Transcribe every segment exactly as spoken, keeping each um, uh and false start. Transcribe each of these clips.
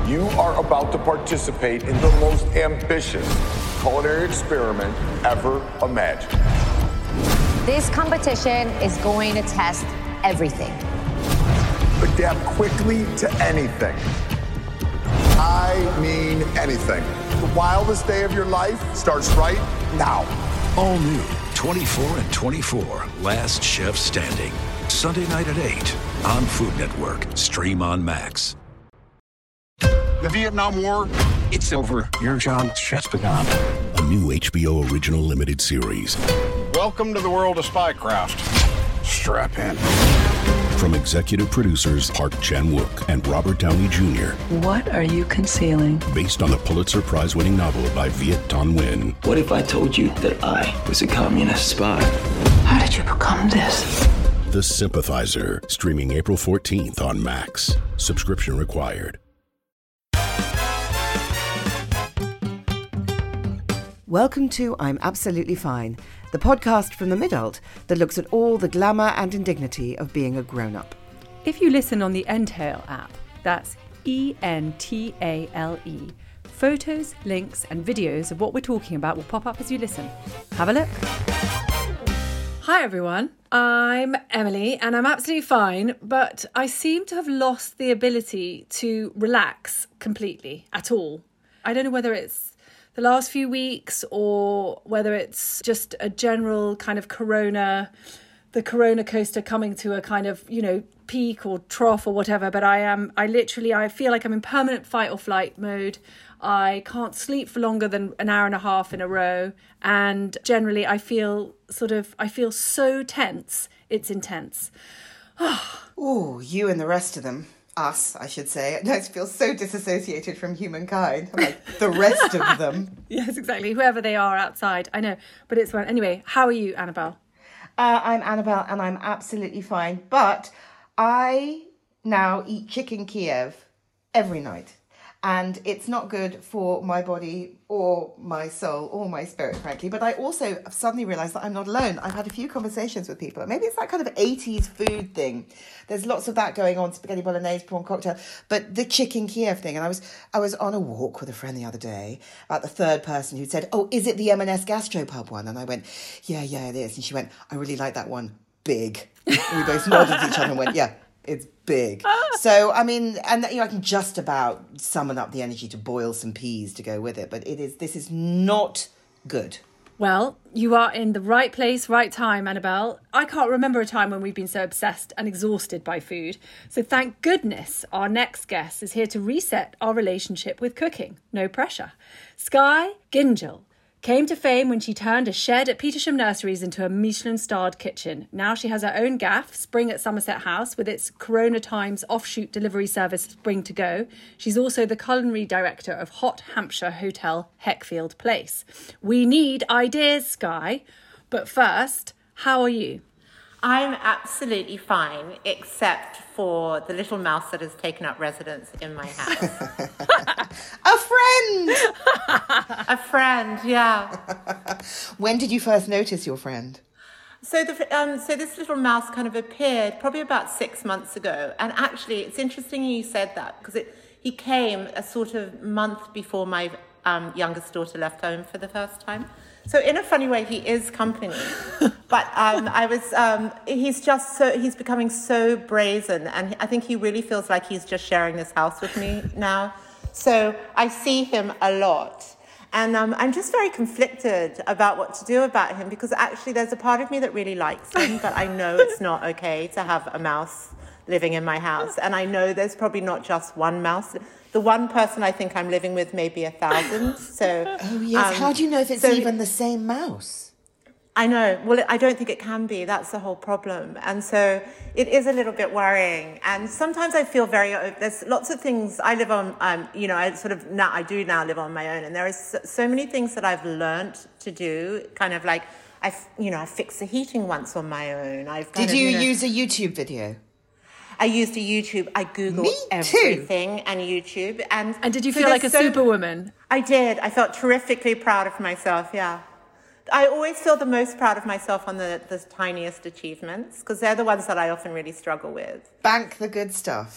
You are about to participate in the most ambitious culinary experiment ever imagined. This competition is going to test everything. Adapt quickly to anything. I mean anything. The wildest day of your life starts right now. All new, twenty-four and twenty-four, Last Chef Standing. Sunday night at eight on Food Network. Stream on Max. The Vietnam War, it's over. Your job just begun. A new H B O original limited series. Welcome to the world of spycraft. Strap in. From executive producers Park Chan-wook and Robert Downey Junior What are you concealing? Based on the Pulitzer Prize-winning novel by Viet Thanh Nguyen. What if I told you that I was a communist spy? How did you become this? The Sympathizer, streaming April fourteenth on Max. Subscription required. Welcome to I'm Absolutely Fine, the podcast from the Midult that looks at all the glamour and indignity of being a grown-up. If you listen on the Entale app, that's E N T A L E, photos, links and videos of what we're talking about will pop up as you listen. Have a look. Hi everyone, I'm Emily and I'm absolutely fine, but I seem to have lost the ability to relax completely at all. I don't know whether it's the last few weeks or whether it's just a general kind of corona, the corona coaster coming to a kind of, you know, peak or trough or whatever. But I am, I literally, I feel like I'm in permanent fight or flight mode. I can't sleep for longer than an hour and a half in a row. And generally I feel sort of, I feel so tense. It's intense. Oh, you and the rest of them. Us, I should say. I feel so disassociated from humankind. I'm like, the rest of them. Yes, exactly. Whoever they are outside. I know. But it's fine. Anyway, how are you, Annabelle? Uh, I'm Annabelle and I'm absolutely fine. But I now eat chicken Kiev every night. And it's not good for my body or my soul or my spirit, frankly. But I also have suddenly realised that I'm not alone. I've had a few conversations with people. Maybe it's that kind of eighties food thing. There's lots of that going on, spaghetti bolognese, prawn cocktail. But the chicken Kiev thing. And I was I was on a walk with a friend the other day about the third person who said, oh, is it the M and S Gastropub one? And I went, yeah, yeah, it is. And she went, I really like that one. Big. And we both nodded at each other and went, yeah. It's big. So, I mean, and you know, I can just about summon up the energy to boil some peas to go with it. But it is, this is not good. Well, you are in the right place, right time, Annabelle. I can't remember a time when we've been so obsessed and exhausted by food. So thank goodness our next guest is here to reset our relationship with cooking. No pressure. Skye Gyngell came to fame when she turned a shed at Petersham Nurseries into a Michelin-starred kitchen. Now she has her own gaff, Spring at Somerset House, with its Corona Times offshoot delivery service Spring to Go. She's also the culinary director of Hot Hampshire Hotel Heckfield Place. We need ideas, Skye. But first, how are you? I'm absolutely fine, except for the little mouse that has taken up residence in my house. A friend! A friend, yeah. When did you first notice your friend? So the um, so this little mouse kind of appeared probably about six months ago. And actually, it's interesting you said that, because it he came a sort of month before my um, youngest daughter left home for the first time. So in a funny way, he is company, but um, I was, um, he's just so, he's becoming so brazen, and I think he really feels like he's just sharing this house with me now. So I see him a lot, and um, I'm just very conflicted about what to do about him, because actually there's a part of me that really likes him, but I know it's not okay to have a mouse living in my house, and I know there's probably not just one mouse. The one person I think I'm living with may be a thousand. So, oh yes. Um, How do you know if it's so, even the same mouse? I know. Well, I don't think it can be. That's the whole problem. And so it is a little bit worrying. And sometimes I feel very. There's lots of things I live on. Um, you know, I sort of now I do now live on my own, and there is so, so many things that I've learnt to do. Kind of like I, you know, I fixed the heating once on my own. I've did of, you, you know, use a YouTube video? I used a YouTube. I Googled everything and YouTube. And, and did you so feel like a so, superwoman? I did. I felt terrifically proud of myself, yeah. I always feel the most proud of myself on the, the tiniest achievements, because they're the ones that I often really struggle with. Bank the good stuff.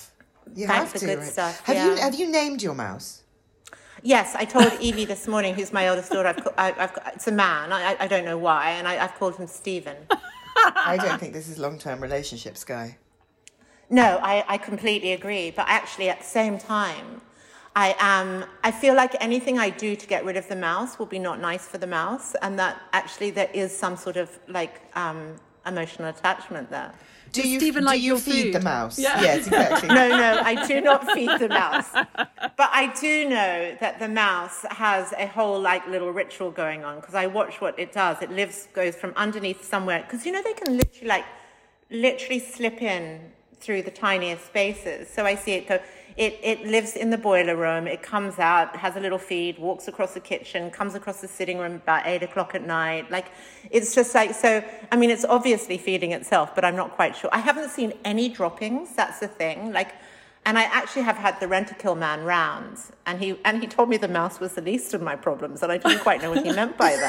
You Thank have the to. good Right? stuff. Have yeah. you have you named your mouse? Yes, I told Evie this morning, who's my oldest daughter. I've, I've, I've, it's a man. I, I don't know why, and I, I've called him Stephen. I don't think this is long-term relationships, Guy. No, I, I completely agree. But actually, at the same time, I am. I feel like anything I do to get rid of the mouse will be not nice for the mouse, and that actually there is some sort of like um, emotional attachment there. Do Does you, Stephen do like you your feed food? the mouse? Yeah. Yes, exactly. No, no, I do not feed the mouse. But I do know that the mouse has a whole like little ritual going on because I watch what it does. It lives, goes from underneath somewhere because you know they can literally like literally slip in through the tiniest spaces. So I see it go. It it lives in the boiler room. It comes out, has a little feed, walks across the kitchen, comes across the sitting room about eight o'clock at night. Like, it's just like, so, I mean, it's obviously feeding itself, but I'm not quite sure. I haven't seen any droppings. That's the thing. Like, and I actually have had the Rent-A-Kill man round, and he and he told me the mouse was the least of my problems, and I didn't quite know what he meant by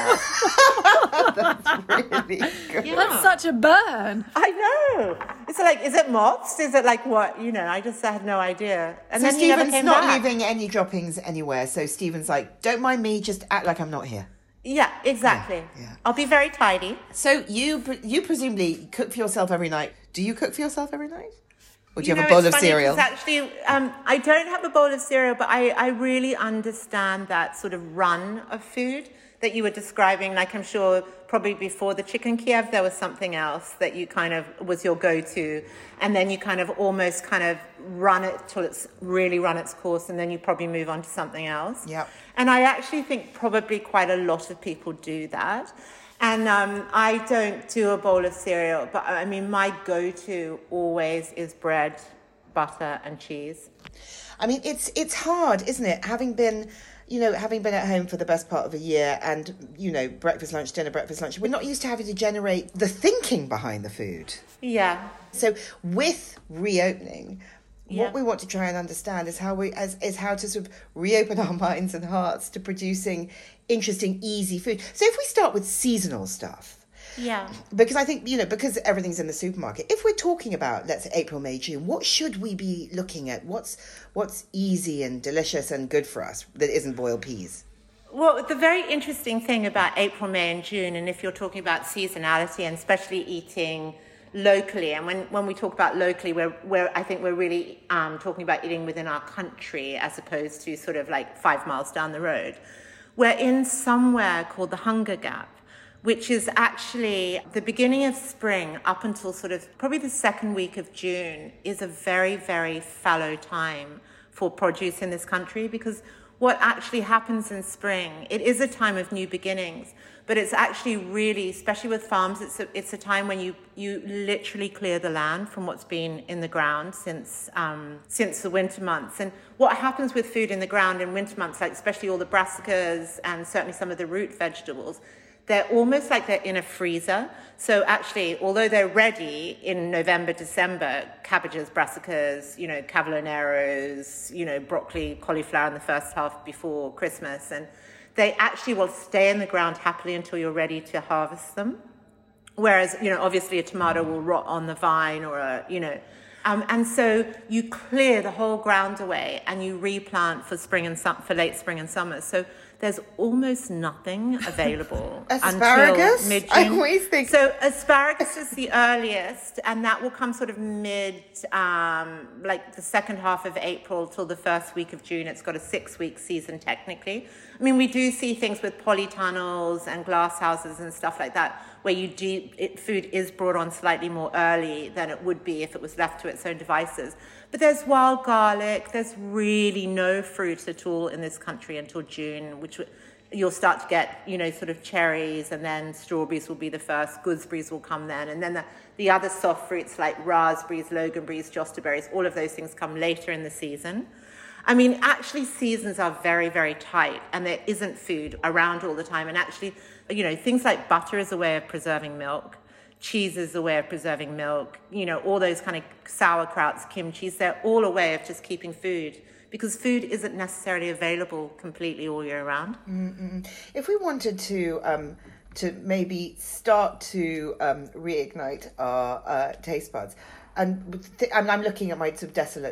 that. That's really good. Yeah. That's such a burn. I know. It's like, is it moths? Is it like what? You know, I just had no idea. And so then he never Stephen's came not back. leaving any droppings anywhere. So Stephen's like, don't mind me, just act like I'm not here. Yeah, exactly. Yeah, yeah. I'll be very tidy. So you pre- you presumably cook for yourself every night. Do you cook for yourself every night? Or do you, You have know, a bowl it's of funny cereal? 'cause Actually, um, I don't have a bowl of cereal, but I, I really understand that sort of run of food that you were describing. Like, I'm sure probably before the chicken Kiev, there was something else that you kind of was your go-to. And then you kind of almost kind of run it till it's really run its course. And then you probably move on to something else. Yep. And I actually think probably quite a lot of people do that. And um, I don't do a bowl of cereal, but I mean, my go-to always is bread, butter, and cheese. I mean, it's it's hard, isn't it? Having been, you know, having been at home for the best part of a year and, you know, breakfast, lunch, dinner, breakfast, lunch, we're not used to having to generate the thinking behind the food. Yeah. So with reopening, Yeah. what we want to try and understand is how we as is how to sort of reopen our minds and hearts to producing interesting, easy food. So if we start with seasonal stuff, Yeah. because I think, you know, because everything's in the supermarket, if we're talking about, let's say, April, May, June, what should we be looking at? What's what's easy and delicious and good for us that isn't boiled peas? Well, the very interesting thing about April, May, and June, and if you're talking about seasonality and especially eating locally, and when, when we talk about locally, we're, we're I think we're really um, talking about eating within our country as opposed to sort of like five miles down the road. We're in somewhere called the Hunger Gap, which is actually the beginning of spring up until sort of probably the second week of June is a very, very fallow time for produce in this country, because what actually happens in spring, it is a time of new beginnings, but it's actually really, especially with farms, it's a, it's a time when you, you literally clear the land from what's been in the ground since um, since the winter months. And what happens with food in the ground in winter months, like especially all the brassicas and certainly some of the root vegetables, they're almost like they're in a freezer. So actually, although they're ready in November, December, cabbages, brassicas, you know, cavalineros, you know, broccoli, cauliflower in the first half before Christmas, and they actually will stay in the ground happily until you're ready to harvest them. Whereas, you know, obviously a tomato will rot on the vine or a, you know, um, and so you clear the whole ground away and you replant for spring and su- for late spring and summer. So there's almost nothing available Asparagus? until mid-June. I always think... So asparagus is the earliest, and that will come sort of mid, um, like the second half of April till the first week of June. It's got a six-week season technically. I mean, we do see things with polytunnels and glass houses and stuff like that, where you do it, food is brought on slightly more early than it would be if it was left to its own devices. But there's wild garlic. There's really no fruit at all in this country until June, which you'll start to get, you know, sort of cherries, and then strawberries will be the first. Gooseberries will come then. And then the, the other soft fruits like raspberries, loganberries, josterberries, all of those things come later in the season. I mean, actually, seasons are very, very tight, and there isn't food around all the time. And actually, you know, things like butter is a way of preserving milk. Cheese is a way of preserving milk. You know, all those kind of sauerkrauts, kimchis, they're all a way of just keeping food, because food isn't necessarily available completely all year round. Mm-mm. If we wanted to um, to maybe start to um, reignite our uh, taste buds, and th- I'm, I'm looking at my sort of desolate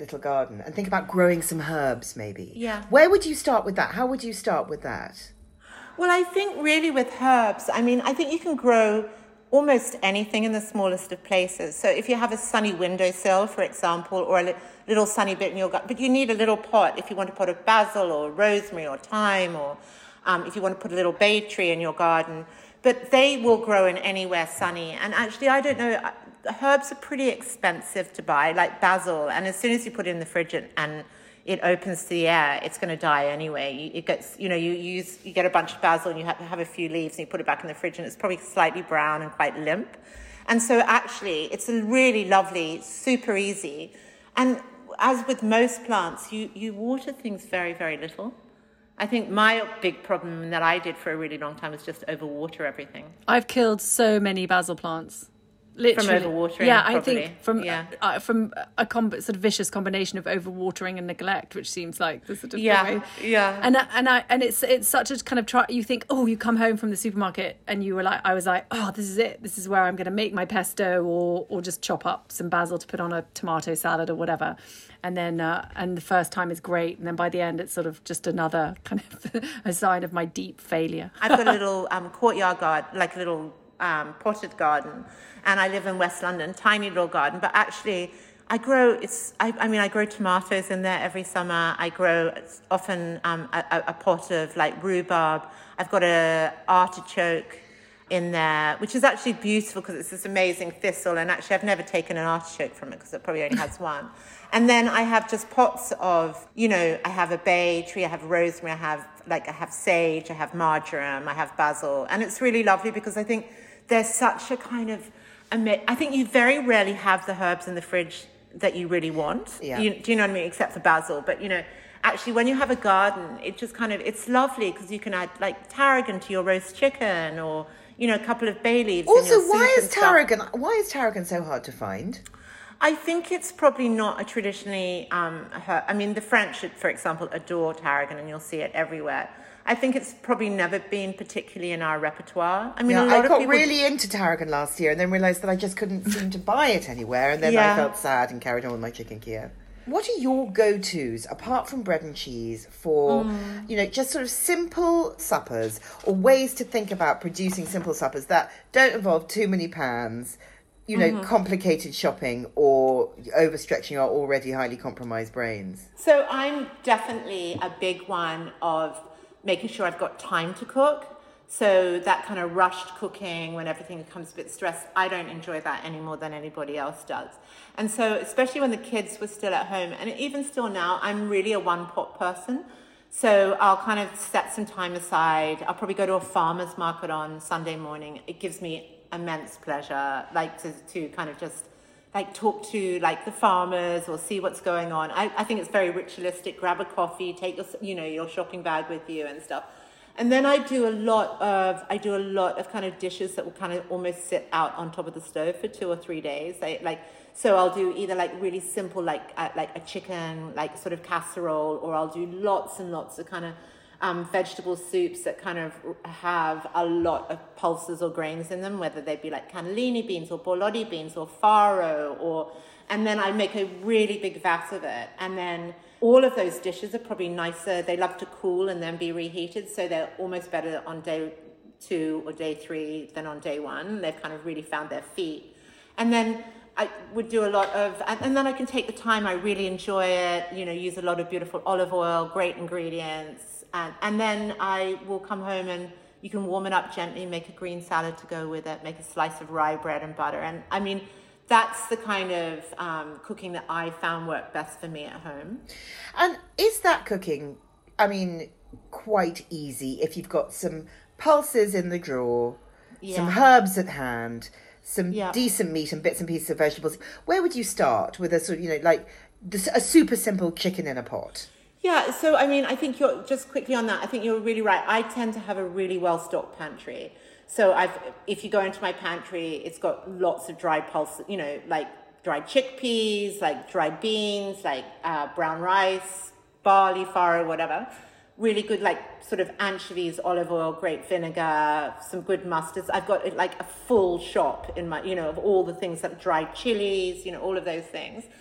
little garden and think about growing some herbs maybe. Yeah. Where would you start with that? How would you start with that? Well, I think really with herbs, I mean, I think you can grow almost anything in the smallest of places. So if you have a sunny windowsill, for example, or a li- little sunny bit in your garden, but you need a little pot if you want to put a basil or rosemary or thyme, or um, if you want to put a little bay tree in your garden. But they will grow in anywhere sunny. And actually, I don't know, herbs are pretty expensive to buy, like basil. And as soon as you put it in the fridge and, and it opens to the air, it's going to die anyway. It gets, you know, you use, you get a bunch of basil and you have, have a few leaves and you put it back in the fridge and it's probably slightly brown and quite limp. And so actually, it's a really lovely, super easy. And as with most plants, you, you water things very, very little. I think my big problem that I did for a really long time was just overwater everything. I've killed so many basil plants. Literally. From overwatering, yeah, probably. I think from yeah. uh, from a com- sort of vicious combination of overwatering and neglect, which seems like the sort of yeah, way. yeah. And I- and I and it's it's such a kind of try. You think, oh, you come home from the supermarket and you were like, I was like, oh, this is it. This is where I'm going to make my pesto, or or just chop up some basil to put on a tomato salad or whatever. And then uh, and the first time is great, and then by the end it's sort of just another kind of a sign of my deep failure. I've got a little um, courtyard garden, like a little um, potted garden. And I live in West London, tiny little garden, but actually I grow, it's, I, I mean, I grow tomatoes in there every summer. I grow often um, a, a pot of like rhubarb. I've got a artichoke in there, which is actually beautiful because it's this amazing thistle. And actually I've never taken an artichoke from it because it probably only has one. And then I have just pots of, you know, I have a bay tree, I have rosemary, I have like, I have sage, I have marjoram, I have basil. And it's really lovely because I think there's such a kind of, I think you very rarely have the herbs in the fridge that you really want. Yeah. You, do you know what I mean? Except for basil. But, you know, actually when you have a garden, it just kind of, it's lovely because you can add like tarragon to your roast chicken or, you know, a couple of bay leaves. Also, in your why soup is and tarragon, stuff. why is tarragon so hard to find? I think it's probably not a traditionally, um, herb. I mean, the French, for example, adore tarragon and you'll see it everywhere. I think it's probably never been particularly in our repertoire. I mean, yeah, a lot I of got people really into tarragon last year and then realised that I just couldn't seem to buy it anywhere. And then Yeah. I felt sad and carried on with my chicken Kiev. What are your go-tos, apart from bread and cheese, for, Mm. you know, just sort of simple suppers or ways to think about producing simple suppers that don't involve too many pans, you know, Mhm. complicated shopping or overstretching our already highly compromised brains? So I'm definitely a big one of making sure I've got time to cook. So that kind of rushed cooking when everything becomes a bit stressed, I don't enjoy that any more than anybody else does. And so especially when the kids were still at home, and even still now, I'm really a one-pot person. So I'll kind of set some time aside. I'll probably go to a farmer's market on Sunday morning. It gives me immense pleasure, like to, to kind of just like talk to like the farmers or see what's going on. I, I think it's very ritualistic. Grab a coffee, take your, you know, your shopping bag with you and stuff. And then I do a lot of, I do a lot of kind of dishes that will kind of almost sit out on top of the stove for two or three days. I, like, so I'll do either like really simple, like, uh, like a chicken, like sort of casserole, or I'll do lots and lots of kind of um, vegetable soups that kind of have a lot of pulses or grains in them, whether they be like cannellini beans or borlotti beans or farro, or, and then I make a really big vat of it. And then all of those dishes are probably nicer. They love to cool and then be reheated. So they're almost better on day two or day three than on day one. They've kind of really found their feet. And then I would do a lot of, and, and then I can take the time. I really enjoy it, you know, use a lot of beautiful olive oil, great ingredients. And, and then I will come home and you can warm it up gently, make a green salad to go with it, make a slice of rye bread and butter. And I mean, that's the kind of um, cooking that I found worked best for me at home. And is that cooking, I mean, quite easy if you've got some pulses in the drawer, Yeah. some herbs at hand, some Yeah. decent meat and bits and pieces of vegetables? Where would you start with a sort of, you know, like this, a super simple chicken in a pot? Yeah, so I mean, I think you're, just quickly on that, I think you're really right. I tend to have a really well-stocked pantry. So I've, if you go into my pantry, it's got lots of dried pulses, you know, like dried chickpeas, like dried beans, like uh, brown rice, barley, farro, whatever. Really good, like sort of anchovies, olive oil, grape vinegar, some good mustards. I've got like a full shop in my, you know, of all the things, like dried chilies, you know, all of those things.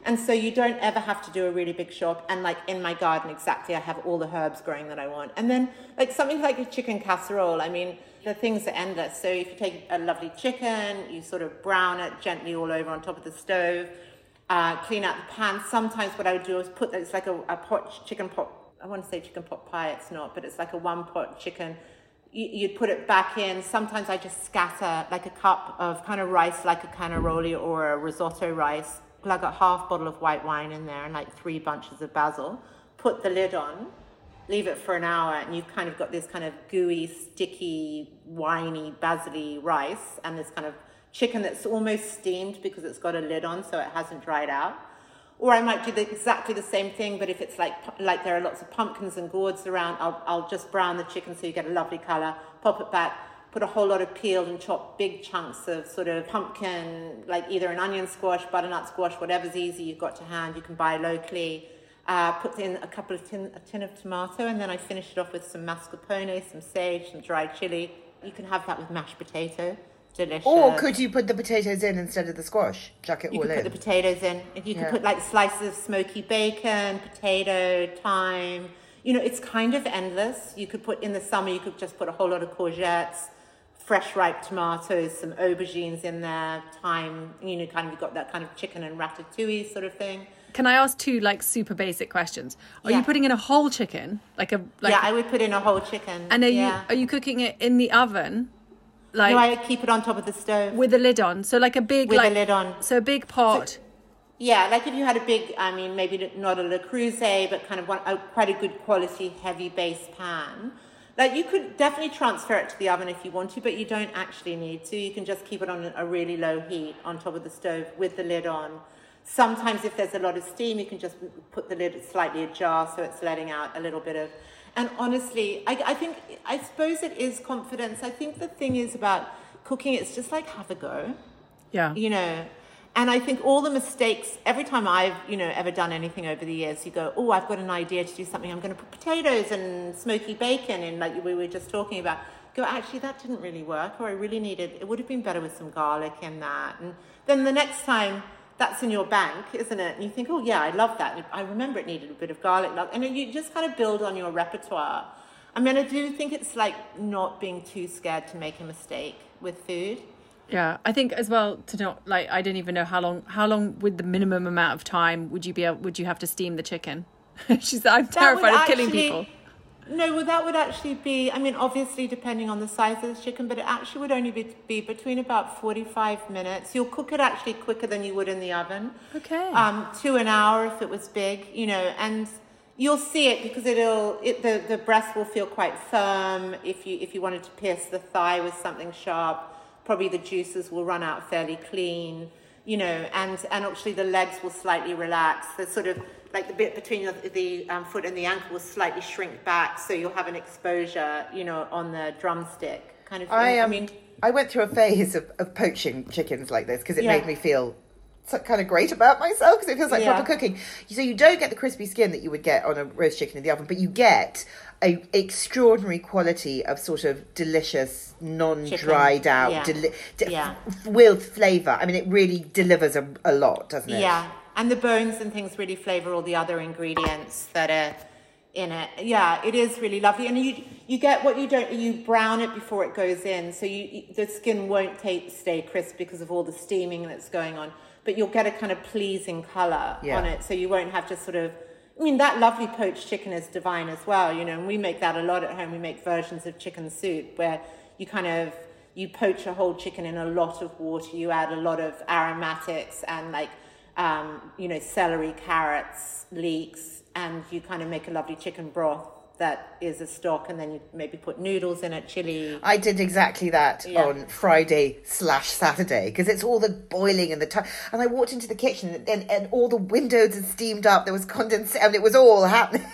And so you don't ever have to do a really big shop. And like in my garden, exactly, I have all the herbs growing that I want. And then like something like a chicken casserole, I mean, the things are endless. So if you take a lovely chicken, you sort of brown it gently all over on top of the stove, uh, clean out the pan. Sometimes what I would do is put, it's like a, a pot, chicken pot, I want to say chicken pot pie, it's not, but it's like a one pot chicken. You, you'd put it back in. Sometimes I just scatter like a cup of kind of rice, like a cannaroli or a risotto rice. I got half bottle of white wine in there and like three bunches of basil. Put the lid on, leave it for an hour, and you've kind of got this kind of gooey, sticky, winey, basil-y rice and this kind of chicken that's almost steamed because it's got a lid on, so it hasn't dried out. Or I might do the, exactly the same thing, but if it's like like there are lots of pumpkins and gourds around, I'll I'll just brown the chicken so you get a lovely color. Pop it back. Put a whole lot of peeled and chopped big chunks of sort of pumpkin, like either an onion squash, butternut squash, whatever's easy you've got to hand, you can buy locally. Uh, put in a couple of tin, a tin of tomato, and then I finish it off with some mascarpone, some sage, some dried chili. You can have that with mashed potato. Delicious. Or could you put the potatoes in instead of the squash? Chuck it you all in. You could put the potatoes in. If you yeah. could put like slices of smoky bacon, potato, thyme. You know, it's kind of endless. You could put, in the summer, you could just put a whole lot of courgettes, fresh ripe tomatoes, some aubergines in there, thyme, you know, kind of, you've got that kind of chicken and ratatouille sort of thing. Can I ask two like super basic questions? Are yeah. you putting in a whole chicken? Like a like Yeah, I would put in a whole chicken. And are yeah. you are you cooking it in the oven? Like No, I keep it on top of the stove. With the lid on. So like a big with like a lid on. So a big pot. So, yeah, like if you had a big, I mean, maybe not a Le Creuset, but kind of one, a, quite a good quality heavy base pan. Like you could definitely transfer it to the oven if you want to, but you don't actually need to. You can just keep it on a really low heat on top of the stove with the lid on. Sometimes if there's a lot of steam, you can just put the lid slightly ajar so it's letting out a little bit of... And honestly, I, I think, I suppose it is confidence. I think the thing is about cooking, it's just like have a go. Yeah. You know, and I think all the mistakes, every time I've, you know, ever done anything over the years, you go, oh, I've got an idea to do something. I'm going to put potatoes and smoky bacon in, like we were just talking about. Go, actually, that didn't really work, or I really needed, it would have been better with some garlic in that. And then the next time, that's in your bank, isn't it? And you think, oh, yeah, I love that. I remember it needed a bit of garlic. And you just kind of build on your repertoire. I mean, I do think it's like not being too scared to make a mistake with food. Yeah, I think as well to not like I don't even know how long how long with the minimum amount of time would you be able, would you have to steam the chicken? She said, I'm terrified of actually, killing people. No, well, that would actually be, I mean, obviously depending on the size of the chicken, but it actually would only be, be between about forty-five minutes. You'll cook it actually quicker than you would in the oven. Okay. Um, to an hour if it was big, you know, and you'll see it because it'll, it, the, the breast will feel quite firm. If you, if you wanted to pierce the thigh with something sharp, probably the juices will run out fairly clean, you know, and, and actually the legs will slightly relax. The sort of, like the bit between the, the um, foot and the ankle will slightly shrink back, so you'll have an exposure, you know, on the drumstick kind of thing. I, um, I mean, I went through a phase of, of poaching chickens like this because it yeah. made me feel so kind of great about myself because it feels like yeah. proper cooking. So you don't get the crispy skin that you would get on a roast chicken in the oven, but you get a extraordinary quality of sort of delicious, non-dried chicken. out, yeah. deli- de- yeah. with flavour. I mean, it really delivers a, a lot, doesn't it? Yeah. And the bones and things really flavour all the other ingredients that are in it. Yeah, it is really lovely. And you you get what you don't, you brown it before it goes in. So you the skin won't take, stay crisp because of all the steaming that's going on. But you'll get a kind of pleasing colour yeah. on it. So you won't have just sort of, I mean, that lovely poached chicken is divine as well, you know. And we make that a lot at home. We make versions of chicken soup where you kind of, you poach a whole chicken in a lot of water. You add a lot of aromatics and like, Um, you know, celery, carrots, leeks, and you kind of make a lovely chicken broth that is a stock, and then you maybe put noodles in it, chili. I did exactly that yeah. on Friday slash Saturday because it's all the boiling and the time. And I walked into the kitchen and, and, and all the windows had steamed up. There was condensation, and it was all happening.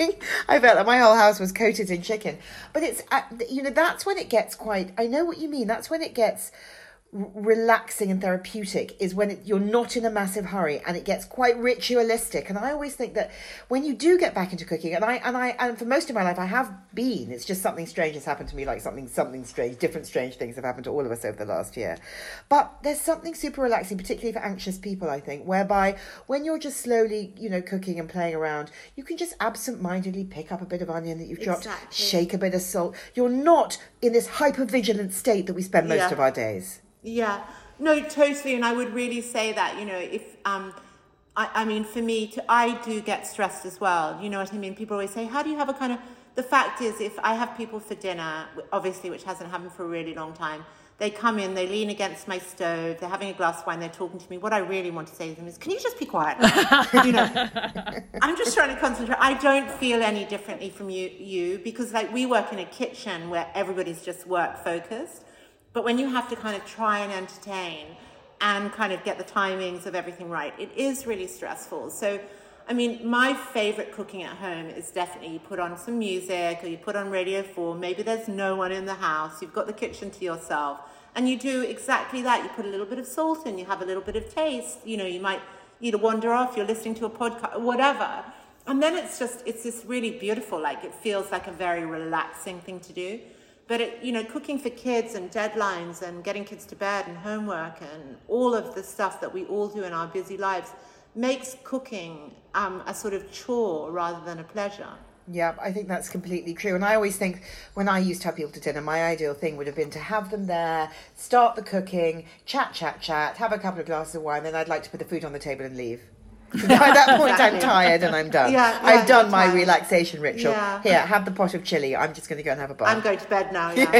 I felt that my whole house was coated in chicken. But it's, uh, you know, that's when it gets quite. I know what you mean. That's when it gets r- relaxing and therapeutic is when it, you're not in a massive hurry and it gets quite ritualistic. And I always think that when you do get back into cooking, and I and I and for most of my life I have been, it's just something strange has happened to me, like something something strange, different strange things have happened to all of us over the last year. But there's something super relaxing, particularly for anxious people, I think, whereby when you're just slowly, you know, cooking and playing around, you can just absent-mindedly pick up a bit of onion that you've dropped, Exactly. shake a bit of salt. You're not in this hyper-vigilant state that we spend most Yeah. of our days. Yeah, no, totally. And I would really say that, you know, if, um, I, I mean, for me, to, I do get stressed as well. You know what I mean? People always say, how do you have a kind of, the fact is, if I have people for dinner, obviously, which hasn't happened for a really long time, they come in, they lean against my stove, they're having a glass of wine, they're talking to me. What I really want to say to them is, can you just be quiet now? You know, I'm just trying to concentrate. I don't feel any differently from you, you, because like we work in a kitchen where everybody's just work focused. But when you have to kind of try and entertain and kind of get the timings of everything right, it is really stressful. So, I mean, my favorite cooking at home is definitely you put on some music or you put on Radio four. Maybe there's no one in the house. You've got the kitchen to yourself. And you do exactly that. You put a little bit of salt in, you have a little bit of taste. You know, you might either wander off, you're listening to a podcast, whatever. And then it's just, it's this really beautiful, like it feels like a very relaxing thing to do. But, it, you know, cooking for kids and deadlines and getting kids to bed and homework and all of the stuff that we all do in our busy lives makes cooking um, a sort of chore rather than a pleasure. Yeah, I think that's completely true. And I always think when I used to have people to dinner, my ideal thing would have been to have them there, start the cooking, chat, chat, chat, have a couple of glasses of wine, then I'd like to put the food on the table and leave. At that point, exactly. I'm tired and I'm done. Yeah, yeah, I've done my tired. relaxation ritual. Yeah. Here, have the pot of chili. I'm just going to go and have a bath. I'm going to bed now, yeah.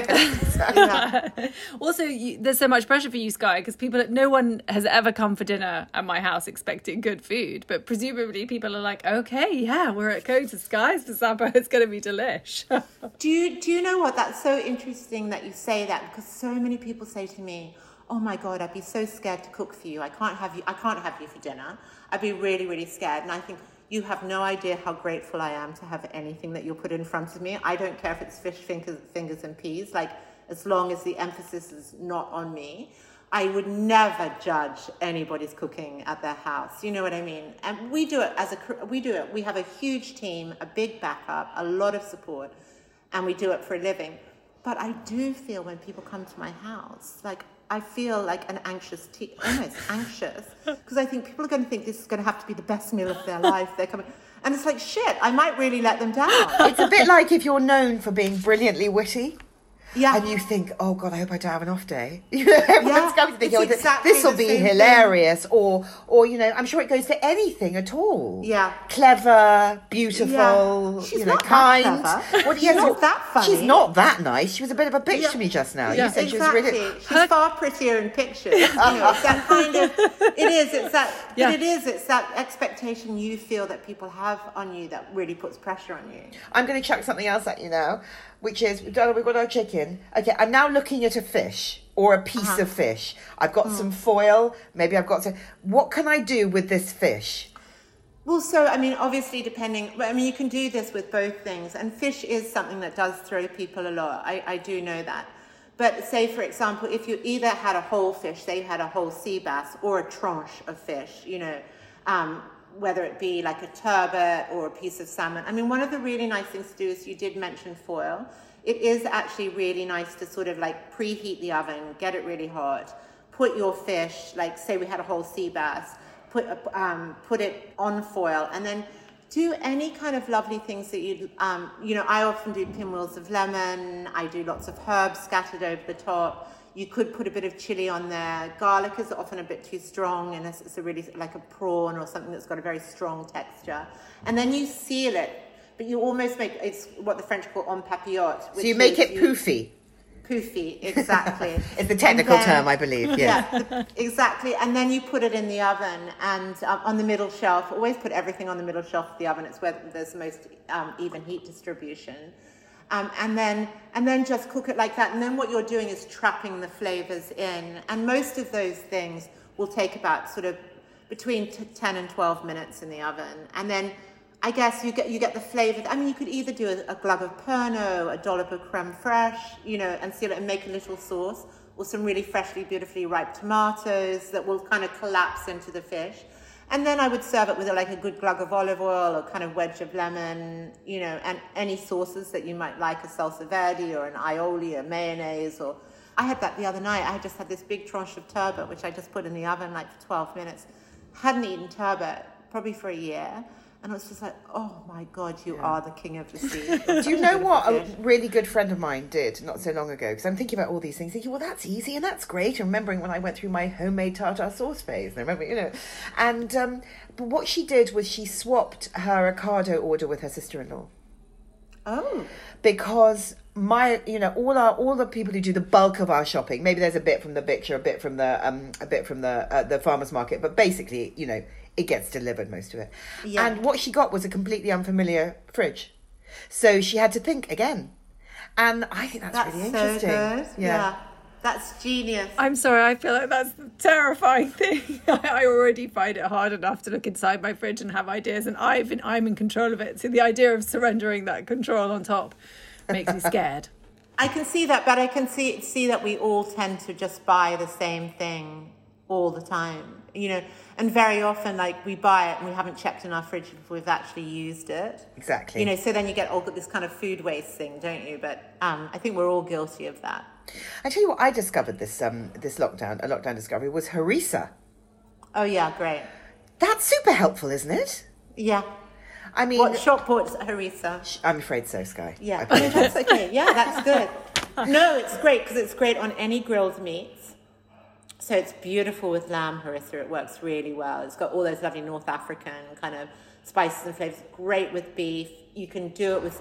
yeah. Also, you, there's so much pressure for you, Sky, because people, no one has ever come for dinner at my house expecting good food. But presumably people are like, okay, yeah, we're at Go to Sky's for supper. It's going to be delish. do you do you know what? That's so interesting that you say that, because so many people say to me, oh my God, I'd be so scared to cook for you. I can't have you. I can't have you for dinner. I'd be really, really scared. And I think you have no idea how grateful I am to have anything that you'll put in front of me. I don't care if it's fish fingers, fingers and peas, like as long as the emphasis is not on me. I would never judge anybody's cooking at their house. You know what I mean? And we do it as a, we do it. We have a huge team, a big backup, a lot of support, and we do it for a living. But I do feel when people come to my house, like, I feel like an anxious, te- almost anxious, because I think people are going to think this is going to have to be the best meal of their life. They're coming, and it's like, shit, I might really let them down. It's a bit like if you're known for being brilliantly witty. Yeah. And you think, oh God, I hope I don't have an off day. You know, everyone's Yeah, coming to think, oh, it's exactly this will the be same hilarious. Or, or, you know, I'm sure it goes to anything at all. Yeah. Clever, beautiful, Yeah. She's you know, not that kind. clever. Well, She's yes, not that funny. She's not that nice. She was a bit of a bitch Yeah. to me just now. Yeah, You said exactly. she was really... She's far prettier in pictures. You know, it's that kind of, it is, it's that, Yeah. but it is, it's that expectation you feel that people have on you that really puts pressure on you. I'm going to chuck something else at you now, which is, we've got, we've got our chicken. Okay, I'm now looking at a fish or a piece Uh-huh. of fish. I've got mm. some foil. Maybe I've got some... What can I do with this fish? Well, so, I mean, obviously depending, I mean, you can do this with both things. And fish is something that does throw people a lot. I, I do know that. But say, for example, if you either had a whole fish, say you had a whole sea bass or a tranche of fish, you know, um, whether it be like a turbot or a piece of salmon. I mean, one of the really nice things to do is, you did mention foil. It is actually really nice to sort of like preheat the oven, get it really hot, put your fish, like say we had a whole sea bass, put um, put it on foil, and then do any kind of lovely things that you'd, um, you know, I often do pinwheels of lemon, I do lots of herbs scattered over the top. You could put a bit of chili on there. Garlic is often a bit too strong, and it's, it's a really like a prawn or something that's got a very strong texture. And then you seal it, but you almost make, it's what the French call en papillote. So you make it poofy. Poofy, exactly. It's the technical then, term, I believe. Yeah, yeah the, exactly. And then you put it in the oven, and um, on the middle shelf. Always put everything on the middle shelf of the oven. It's where there's most um, even heat distribution. Um, and then and then just cook it like that. And then what you're doing is trapping the flavors in. And most of those things will take about sort of between ten and twelve minutes in the oven. And then I guess you get you get the flavor. I mean, you could either do a, a glove of Pernod, a dollop of creme fraiche, you know, and seal it and make a little sauce. or some really freshly, beautifully ripe tomatoes that will kind of collapse into the fish. And then I would serve it with like a good glug of olive oil or kind of wedge of lemon, you know, and any sauces that you might like, a salsa verde or an aioli, a mayonnaise. Or I had that the other night. I just had this big tranche of turbot, which I just put in the oven like for twelve minutes. Hadn't eaten turbot probably for a year. And I was just like, oh my God, you yeah. are the king of the sea. Do you know what a really good friend of mine did not so long ago? Because I'm thinking about all these things, thinking, well, that's easy and that's great. And remembering when I went through my homemade tartar sauce phase. And I remember, you know, and um, but what she did was she swapped her Ocado order with her sister-in-law. Oh. Because my, you know, all our all the people who do the bulk of our shopping, maybe there's a bit from the butcher, a bit from the um, a bit from the uh, the farmer's market, but basically, you know, it gets delivered, most of it. Yeah. And what she got was a completely unfamiliar fridge. So she had to think again. And I think that's, that's really interesting. So good. Yeah. yeah. That's genius. I'm sorry, I feel like that's the terrifying thing. I already find it hard enough to look inside my fridge and have ideas, and I've been, I'm in control of it. So the idea of surrendering that control on top makes me scared. I can see that, but I can see see that we all tend to just buy the same thing all the time. You know, and very often, like, we buy it and we haven't checked in our fridge if we've actually used it. Exactly. You know, so then you get all this kind of food waste thing, don't you? But um, I think we're all guilty of that. I tell you what, I discovered this um this lockdown, a lockdown discovery, was harissa. Oh yeah, great. That's super helpful, isn't it? Yeah. I mean, what shop bought harissa? I'm afraid so, Sky. Yeah, I mean, that's okay. Yeah, that's good. No, it's great because it's great on any grilled meats. So it's beautiful with lamb harissa. It works really well. It's got all those lovely North African kind of spices and flavors. Great with beef. You can do it with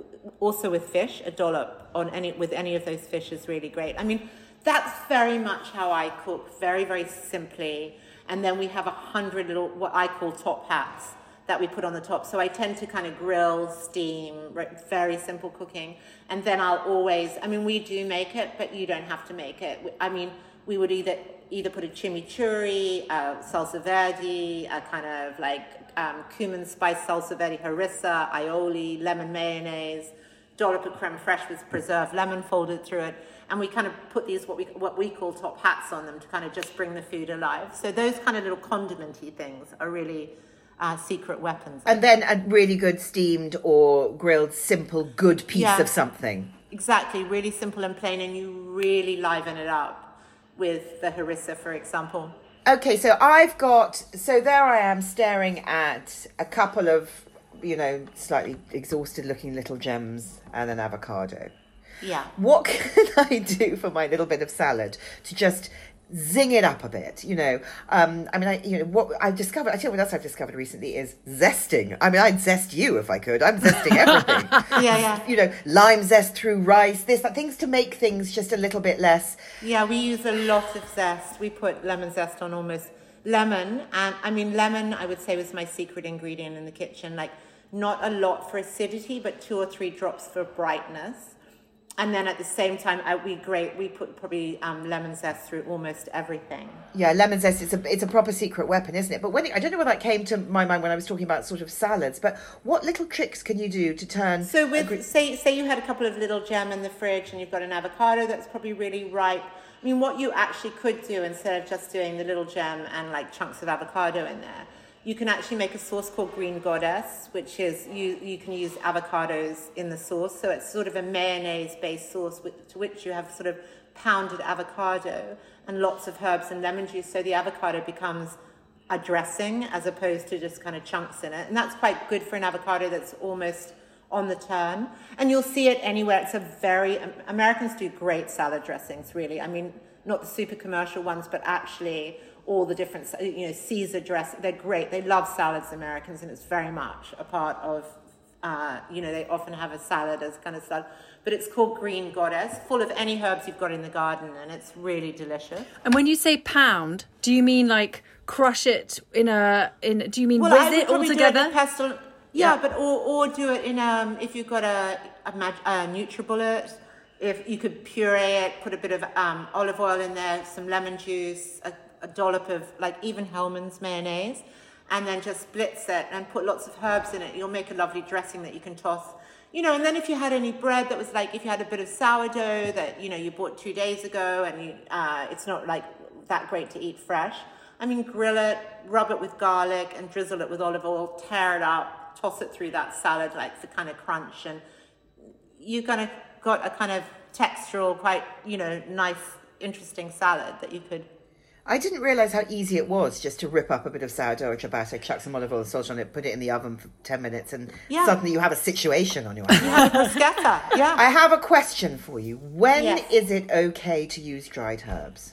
also with fish. A dollop on any with any of those fish is really great. I mean, that's very much how I cook. Very very simply. And then we have a hundred little what I call top hats that we put on the top. So I tend to kind of grill, steam, very simple cooking. And then I'll always. I mean, we do make it, but you don't have to make it. I mean. We would either either put a chimichurri, a salsa verde, a kind of like um, cumin spice salsa verde, harissa, aioli, lemon mayonnaise, dollop of creme fraiche with preserved lemon folded through it, and we kind of put these what we what we call top hats on them to kind of just bring the food alive. So those kind of little condimenty things are really uh, secret weapons. And then a really good steamed or grilled, simple, good piece yeah, of something. Exactly, really simple and plain, and you really liven it up with the harissa, for example. Okay, so I've got, so there I am staring at a couple of, you know, slightly exhausted looking little gems and an avocado. Yeah. What can I do for my little bit of salad to just zing it up a bit, you know? Um, I mean, I, you know, what I've discovered, I tell you what else I've discovered recently is zesting. I mean, I'd zest you if I could. I'm zesting everything. yeah, yeah. You know, lime zest through rice, this, that, things to make things just a little bit less. Yeah, we use a lot of zest. We put lemon zest on almost lemon. And I mean, lemon, I would say, was my secret ingredient in the kitchen. Like, not a lot for acidity, but two or three drops for brightness. And then at the same time, uh, we great we put probably um, lemon zest through almost everything. Yeah, lemon zest is a it's a proper secret weapon, isn't it? But when it, I don't know whether that came to my mind when I was talking about sort of salads. But what little tricks can you do to turn? So with gr- say say you had a couple of little gem in the fridge, and you've got an avocado that's probably really ripe. I mean, what you actually could do instead of just doing the little gem and like chunks of avocado in there, you can actually make a sauce called Green Goddess, which is, you, you can use avocados in the sauce. So it's sort of a mayonnaise-based sauce with, to which you have sort of pounded avocado and lots of herbs and lemon juice. So the avocado becomes a dressing as opposed to just kind of chunks in it. And that's quite good for an avocado that's almost on the turn. And you'll see it anywhere. It's a very, Americans do great salad dressings, really. I mean, not the super commercial ones, but actually all the different, you know, Caesar dress, they're great. They love salads, Americans, and it's very much a part of, uh, you know, they often have a salad as kind of salad. But it's called Green Goddess, full of any herbs you've got in the garden, and it's really delicious. And when you say pound, do you mean like crush it in a, in? do you mean well, whiz it all together? Do it pestle, yeah, yeah, but or, or do it in, um, if you've got a, a, a NutriBullet, if you could puree it, put a bit of um, olive oil in there, some lemon juice, a, a dollop of like even Hellman's mayonnaise, and then just blitz it and put lots of herbs in it. You'll make a lovely dressing that you can toss. You know, and then if you had any bread that was like, if you had a bit of sourdough that, you know, you bought two days ago and you, uh, it's not like that great to eat fresh. I mean, grill it, rub it with garlic and drizzle it with olive oil, tear it up, toss it through that salad, like the kind of crunch. And you're going to got a kind of textural, quite, you know, nice, interesting salad that you could... I didn't realise how easy it was just to rip up a bit of sourdough or ciabatta, chuck some olive oil and salt on it, put it in the oven for ten minutes, and yeah. suddenly you have a situation on your hands. You have a bruschetta, yeah. I have a question for you. When yes. is it okay to use dried herbs?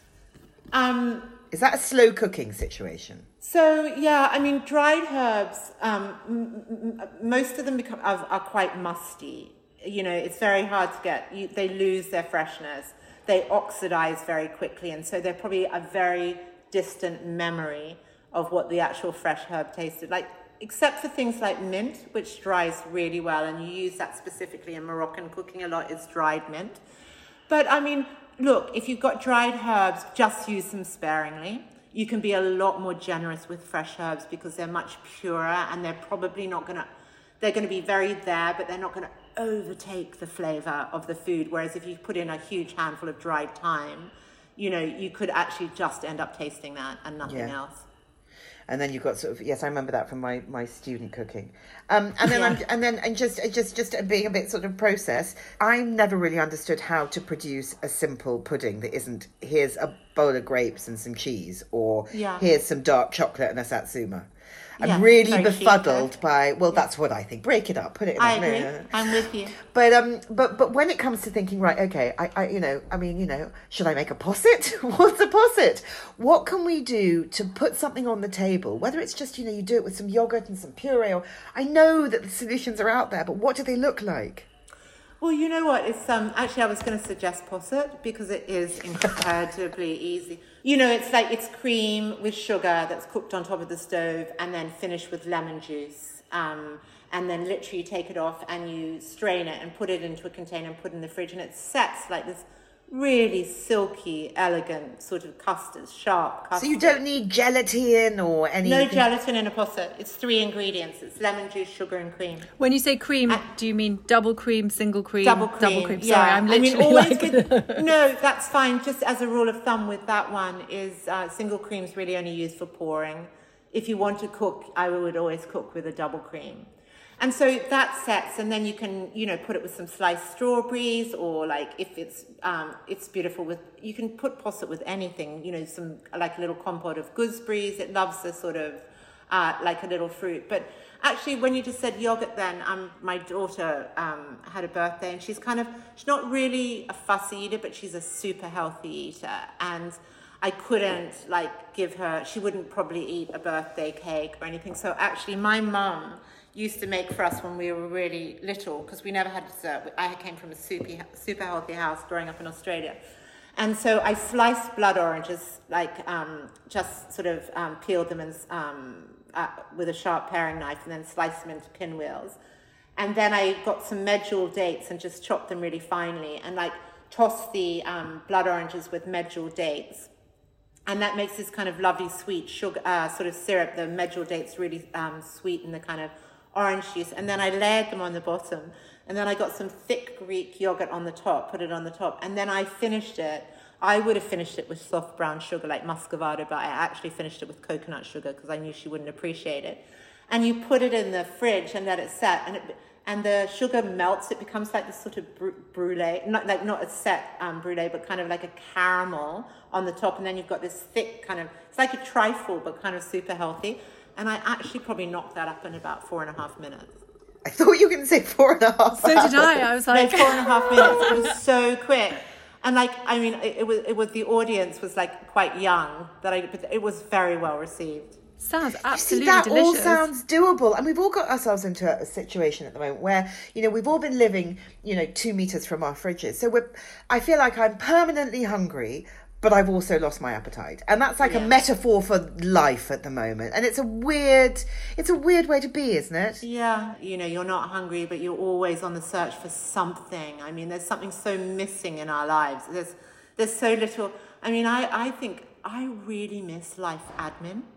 Um, is that a slow cooking situation? So, yeah, I mean, dried herbs, um, m- m- most of them become are, are quite musty. You know, it's very hard to get. You, they lose their freshness. They oxidize very quickly, and so they're probably a very distant memory of what the actual fresh herb tasted like, except for things like mint, which dries really well, and you use that specifically in Moroccan cooking a lot, is dried mint. But, I mean, look, if you've got dried herbs, just use them sparingly. You can be a lot more generous with fresh herbs because they're much purer, and they're probably not going to, they're going to be very there, but they're not going to overtake the flavor of the food. Whereas if you put in a huge handful of dried thyme, you know, you could actually just end up tasting that and nothing yeah. else. And then you've got sort of, yes, I remember that from my, my student cooking. Um, and then, yeah. I'm, and then, and just, just, just being a bit sort of process, I never really understood how to produce a simple pudding that isn't, here's a bowl of grapes and some cheese, or yeah. here's some dark chocolate and a satsuma. I'm yeah, really befuddled cheap, by, well, yeah. that's what I think. Break it up, put it in. I a, agree. No. I'm with you. But um, but but when it comes to thinking, right, okay, I, I, you know, I mean, you know, should I make a posset? What's a posset? What can we do to put something on the table? Whether it's just, you know, you do it with some yogurt and some puree, or I know that the solutions are out there, but what do they look like? Well, you know what? It's um actually I was going to suggest posset because it is incredibly easy. You know, it's like it's cream with sugar that's cooked on top of the stove and then finished with lemon juice. Um, and then literally you take it off and you strain it and put it into a container and put it in the fridge, and it sets like this really silky, elegant sort of custard, sharp custard. So you don't need gelatin or anything? No gelatin in a posset. It's three ingredients. It's lemon juice, sugar and cream. When you say cream, uh, do you mean double cream, single cream? Double cream. Double cream. Yeah. Sorry, I'm literally I mean, always like... with, no, that's fine. Just as a rule of thumb with that one is uh, single cream is really only used for pouring. If you want to cook, I would always cook with a double cream. And so that sets, and then you can, you know, put it with some sliced strawberries, or like if it's um, it's beautiful with, you can put posset with anything, you know, some like a little compote of gooseberries. It loves the sort of uh, like a little fruit. But actually, when you just said yogurt, then um, my daughter um, had a birthday, and she's kind of she's not really a fussy eater, but she's a super healthy eater, and I couldn't like give her. She wouldn't probably eat a birthday cake or anything. So actually, my mum used to make for us when we were really little, because we never had dessert. I came from a super, super healthy house growing up in Australia. And so I sliced blood oranges, like um, just sort of um, peeled them and, um, uh, with a sharp paring knife, and then sliced them into pinwheels. And then I got some medjool dates and just chopped them really finely, and like tossed the um, blood oranges with medjool dates. And that makes this kind of lovely sweet sugar, uh, sort of syrup. The medjool dates really um, sweeten the kind of orange juice, and then I layered them on the bottom, and then I got some thick Greek yogurt on the top, put it on the top, and then I finished it. I would have finished it with soft brown sugar like muscovado, but I actually finished it with coconut sugar because I knew she wouldn't appreciate it. And you put it in the fridge and let it set, and it, and the sugar melts. It becomes like this sort of br- brulee, not like not a set um, brulee, but kind of like a caramel on the top, and then you've got this thick kind of, it's like a trifle, but kind of super healthy. And I actually probably knocked that up in about four and a half minutes. I thought you were going to say four and a half So hours. did I. I was like... No, four and a half minutes. It was so quick. And like, I mean, it, it was, it was, the audience was like quite young, that I, but it was very well received. Sounds absolutely See, that delicious. all sounds doable. And we've all got ourselves into a, a situation at the moment where, you know, we've all been living, you know, two meters from our fridges. So we're, I feel like I'm permanently hungry, but I've also lost my appetite. And that's like yeah. a metaphor for life at the moment. And it's a weird, it's a weird way to be, isn't it? Yeah. You know, you're not hungry, but you're always on the search for something. I mean, there's something so missing in our lives. There's, there's so little. I mean, I, I think I really miss life admin.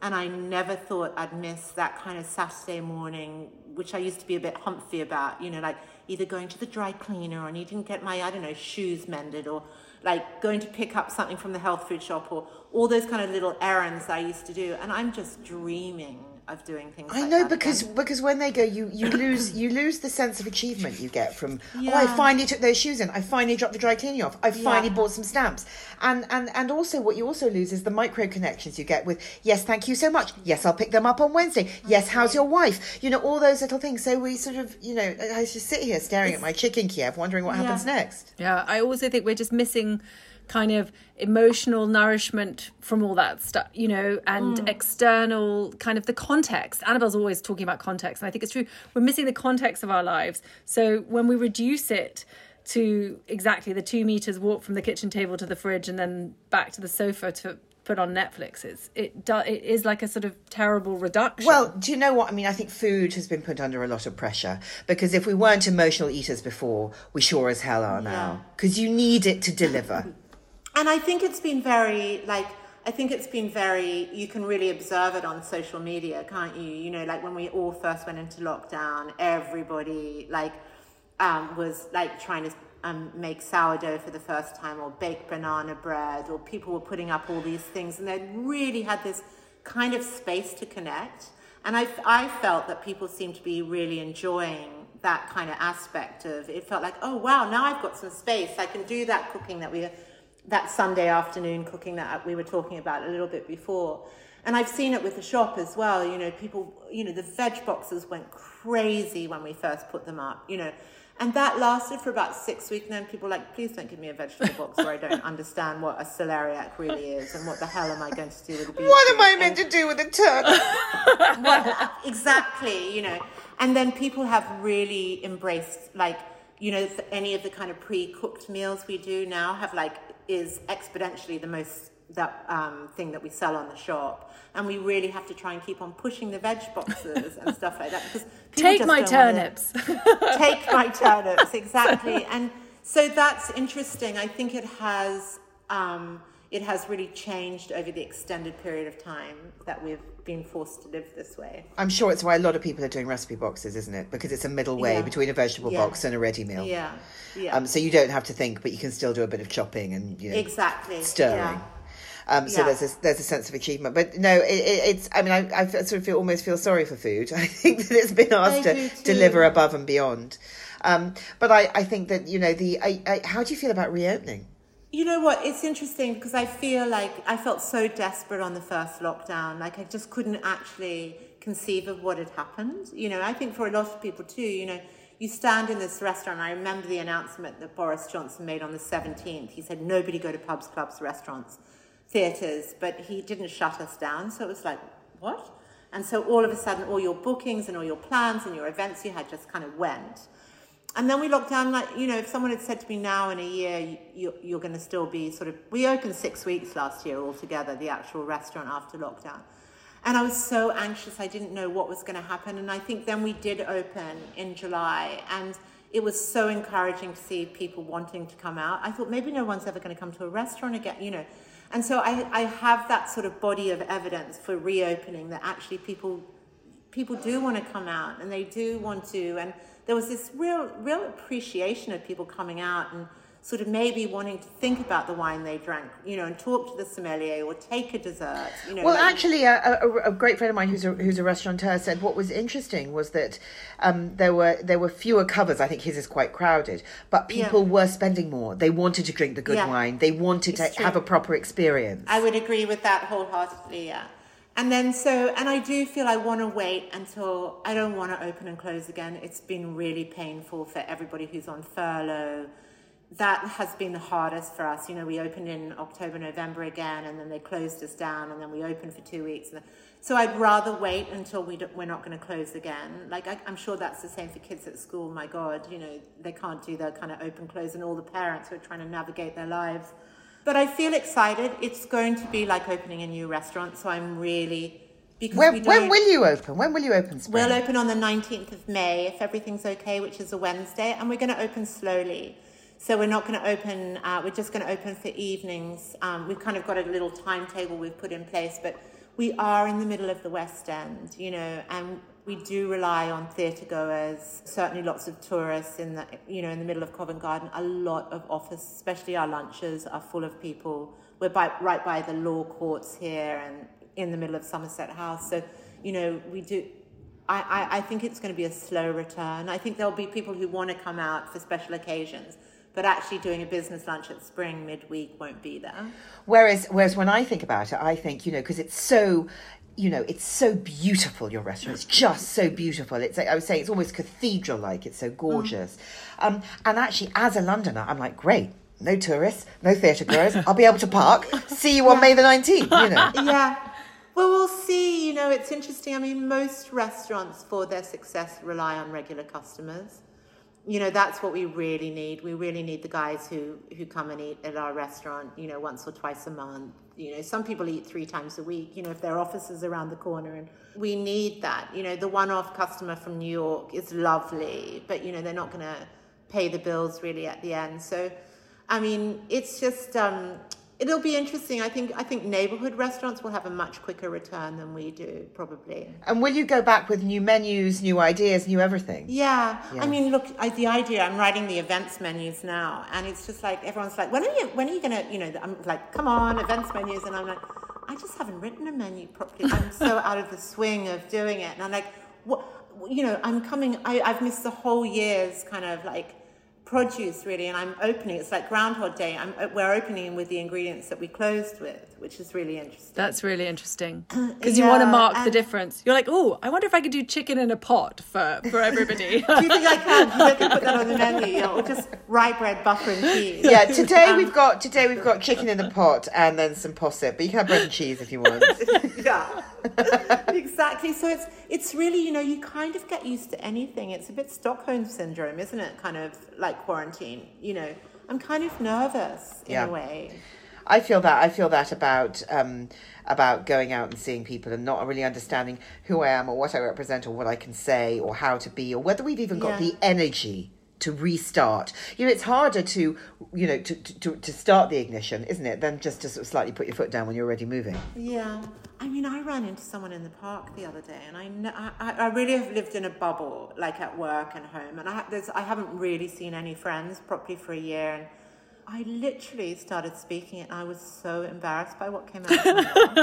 And I never thought I'd miss that kind of Saturday morning, which I used to be a bit humphy about, you know, like either going to the dry cleaner or needing to get my, I don't know, shoes mended, or like going to pick up something from the health food shop, or all those kind of little errands I used to do. And I'm just dreaming of doing things I like know that because again. because when they go, you you lose you lose the sense of achievement you get from Yeah. oh, I finally took those shoes in, I finally dropped the dry cleaning off, I finally Yeah. bought some stamps, and and and also what you also lose is the micro connections you get with yes, thank you so much, yes, I'll pick them up on Wednesday, yes, how's your wife, you know, all those little things. So we sort of, you know, I just sit here staring It's- at my chicken Kiev, wondering what Yeah. happens next. Yeah, I also think we're just missing kind of emotional nourishment from all that stuff, you know, and Mm. external kind of the context. Annabelle's always talking about context, and I think it's true. We're missing the context of our lives. So when we reduce it to exactly the two meters walk from the kitchen table to the fridge and then back to the sofa to put on Netflix, it's, it, do, it is like a sort of terrible reduction. Well, do you know what? I mean, I think food has been put under a lot of pressure because if we weren't emotional eaters before, we sure as hell are now. Because you need it to deliver. And I think it's been very, like, I think it's been very, you can really observe it on social media, can't you? You know, like when we all first went into lockdown, everybody, like, um, was, like, trying to um, make sourdough for the first time, or bake banana bread, or people were putting up all these things, and they really had this kind of space to connect. And I, I felt that people seemed to be really enjoying that kind of aspect of, it felt like, oh, wow, now I've got some space. I can do that cooking that we that Sunday afternoon cooking that we were talking about a little bit before. And I've seen it with the shop as well. You know, people, you know, the veg boxes went crazy when we first put them up, you know, and that lasted for about six weeks. And then people were like, please don't give me a vegetable box where I don't understand what a celeriac really is and what the hell am I going to do with a beetroot. What am I meant and, to do with a turnip? What, exactly, you know. And then people have really embraced, like, you know, any of the kind of pre-cooked meals we do now have like, is exponentially the most that um, thing that we sell on the shop, and we really have to try and keep on pushing the veg boxes and stuff like that because take my turnips, take my turnips exactly. And so that's interesting. I think it has um, it has really changed over the extended period of time that we've been forced to live this way. I'm sure it's why a lot of people are doing recipe boxes, isn't it? Because it's a middle way Yeah. between a vegetable Yeah. box and a ready meal. Yeah, yeah. Um, so you don't have to think, but you can still do a bit of chopping and, you know, exactly stirring. Yeah. Um, so Yeah. there's a, there's a sense of achievement. But no, it, it, it's, I mean, I, I sort of feel almost feel sorry for food. I think that it's been asked I to do too. deliver above and beyond. Um, but I, I think that, you know, the I, I, how do you feel about reopening? You know what? It's interesting because I feel like I felt so desperate on the first lockdown. Like I just couldn't actually conceive of what had happened. You know, I think for a lot of people too, you know, you stand in this restaurant. I remember the announcement that Boris Johnson made on the seventeenth. He said, nobody go to pubs, clubs, restaurants, theatres, but he didn't shut us down. So it was like, what? And so all of a sudden, all your bookings and all your plans and your events you had just kind of went. And then we locked down, like, you know, if someone had said to me now in a year, you, you, you're going to still be sort of, we opened six weeks last year altogether, the actual restaurant after lockdown. And I was so anxious, I didn't know what was going to happen. And I think then we did open in July, and it was so encouraging to see people wanting to come out. I thought maybe no one's ever going to come to a restaurant again, you know. And so I, I have that sort of body of evidence for reopening that actually people people do want to come out and they do want to. And there was this real, real appreciation of people coming out and sort of maybe wanting to think about the wine they drank, you know, and talk to the sommelier or take a dessert, you know. Well, like, actually, a, a, a great friend of mine who's a, who's a restaurateur said what was interesting was that um, there were there were fewer covers. I think his is quite crowded, but people Yeah. were spending more. They wanted to drink the good Yeah. wine. They wanted It's to true. have a proper experience. I would agree with that wholeheartedly, yeah. And then so, and I do feel I want to wait until, I don't want to open and close again. It's been really painful for everybody who's on furlough. That has been the hardest for us. You know, we opened in October, November again, and then they closed us down, and then we opened for two weeks. And so I'd rather wait until we don't, we're not going to close again. Like, I, I'm sure that's the same for kids at school. My God, you know, they can't do their kind of open, close, and all the parents who are trying to navigate their lives. But I feel excited. It's going to be like opening a new restaurant, so I'm really... Because when, we don't, when will you open? When will you open, Spring? We'll open on the nineteenth of May, if everything's okay, which is a Wednesday, and we're going to open slowly. So we're not going to open, uh, we're just going to open for evenings. Um, we've kind of got a little timetable we've put in place, but we are in the middle of the West End, you know, and we do rely on theatre goers, certainly lots of tourists in the, you know, in the middle of Covent Garden. A lot of office, especially our lunches, are full of people. We're by, right by the law courts here and in the middle of Somerset House. So, you know, we do, I, I, I think it's going to be a slow return. I think there'll be people who want to come out for special occasions, but actually doing a business lunch at Spring midweek won't be there. Whereas, whereas when I think about it, I think, you know, because it's so... you know, it's so beautiful, your restaurant. It's just so beautiful. It's like, I would say it's almost cathedral-like. It's so gorgeous. Mm. Um, and actually, as a Londoner, I'm like, great, no tourists, no theatre goers. I'll be able to park. See you on May the nineteenth, you know. Yeah. Well, we'll see. You know, it's interesting. I mean, most restaurants, for their success, rely on regular customers. You know, that's what we really need. We really need the guys who, who come and eat at our restaurant, you know, once or twice a month. You know, some people eat three times a week, you know, if their office is around the corner. And we need that. You know, the one-off customer from New York is lovely, but, you know, they're not going to pay the bills really at the end. So, I mean, it's just... Um, it'll be interesting. I think I think neighbourhood restaurants will have a much quicker return than we do, probably. And will you go back with new menus, new ideas, new everything? Yeah. yeah. I mean, look, I, the idea, I'm writing the events menus now, and it's just like, everyone's like, when are you, when are you going to, you know, I'm like, come on, events menus, and I'm like, I just haven't written a menu properly. I'm so out of the swing of doing it. And I'm like, what, you know, I'm coming, I, I've missed the whole year's kind of like, produce really, and I'm opening, it's like Groundhog Day, I'm, we're opening with the ingredients that we closed with, which is really interesting. That's really interesting, because yeah, you want to mark and... the difference. You're like, oh, I wonder if I could do chicken in a pot for, for everybody. Do you think I can? Do you think I can put that on the menu? You know, or just rye bread, butter and cheese? Yeah, today um, we've got today we've got chicken in a pot and then some posset, but you can have bread and cheese if you want. Yeah, exactly. So it's it's really, you know, you kind of get used to anything. It's a bit Stockholm syndrome, isn't it? Kind of like quarantine. You know, I'm kind of nervous in yeah. a way. I feel that. I feel that about um, about going out and seeing people and not really understanding who I am or what I represent or what I can say or how to be or whether we've even got yeah. the energy to restart. You know, it's harder to, you know, to, to, to start the ignition, isn't it, than just to sort of slightly put your foot down when you're already moving. Yeah. I mean, I ran into someone in the park the other day, and I, kn- I, I really have lived in a bubble, like at work and home, and I, there's, I haven't really seen any friends properly for a year, and I literally started speaking it, and I was so embarrassed by what came out of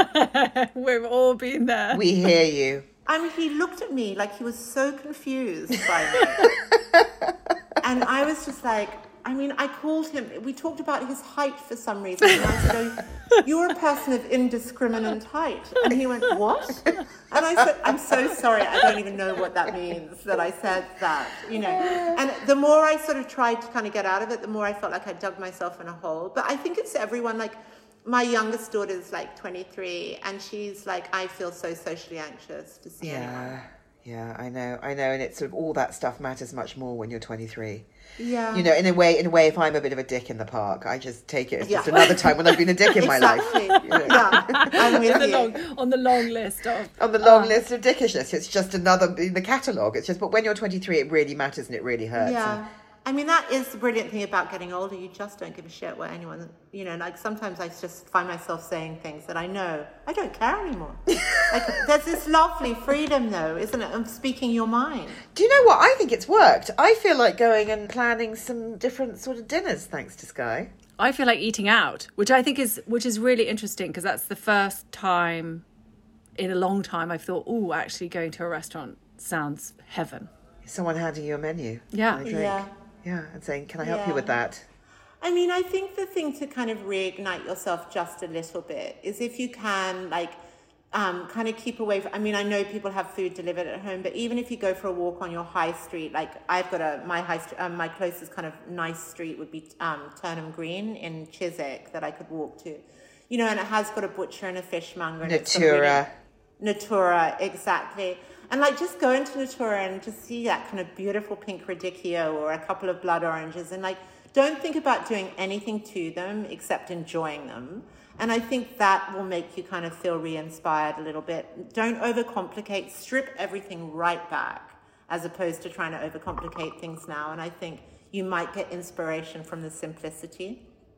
my mouth. We've all been there. We hear you. I mean, he looked at me like he was so confused by me. And I was just like, I mean, I called him, we talked about his height for some reason, and I said, oh, you're a person of indiscriminate height. And he went, what? And I said, I'm so sorry, I don't even know what that means, that I said that, you know. And the more I sort of tried to kind of get out of it, the more I felt like I dug myself in a hole. But I think it's everyone, like, my youngest daughter's like twenty-three, and she's like, I feel so socially anxious to see yeah. anyone. Yeah, I know, I know, and it's sort of all that stuff matters much more when you're twenty-three. Yeah. You know, in a way, in a way, if I'm a bit of a dick in the park, I just take it as yeah. just another time when I've been a dick in exactly. my life. You know? Yeah, I'm with on, the you. long, on the long list of... On the long uh, list of dickishness, it's just another in the catalogue. It's just, but when you're twenty-three, it really matters and it really hurts. Yeah. And, I mean, that is the brilliant thing about getting older. You just don't give a shit what anyone, you know, like sometimes I just find myself saying things that I know I don't care anymore. Like, there's this lovely freedom, though, isn't it, of speaking your mind. do you know what? I think it's worked. I feel like going and planning some different sort of dinners, thanks to Sky. I feel like eating out, which I think is which is really interesting, because that's the first time in a long time I've thought, oh, actually going to a restaurant sounds heaven. Someone handing you a menu. Yeah. and a drink. Yeah. Yeah, and saying, can I help Yeah. you with that? I mean, I think the thing to kind of reignite yourself just a little bit is if you can, like, um, kind of keep away from, I mean, I know people have food delivered at home, but even if you go for a walk on your high street, like I've got a, my high street, um, my closest kind of nice street would be um, Turnham Green in Chiswick that I could walk to, you know, and it has got a butcher and a fishmonger. And Natura. Really, Natura, exactly. And like just go into Natura and just see that kind of beautiful pink radicchio or a couple of blood oranges, and like don't think about doing anything to them except enjoying them. And I think that will make you kind of feel re-inspired a little bit. Don't overcomplicate, strip everything right back as opposed to trying to overcomplicate things now. And I think you might get inspiration from the simplicity.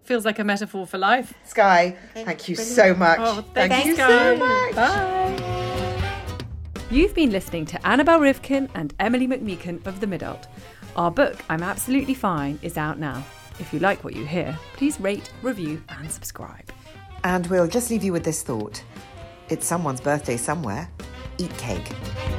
Feels like a metaphor for life. Sky, thank you so much. Oh, thank thank you Sky. so much. Bye. You've been listening to Annabel Rivkin and Emily McMeekan of The Midult. Our book, I'm Absolutely Fine, is out now. If you like what you hear, please rate, review and subscribe. And we'll just leave you with this thought. It's someone's birthday somewhere. Eat cake.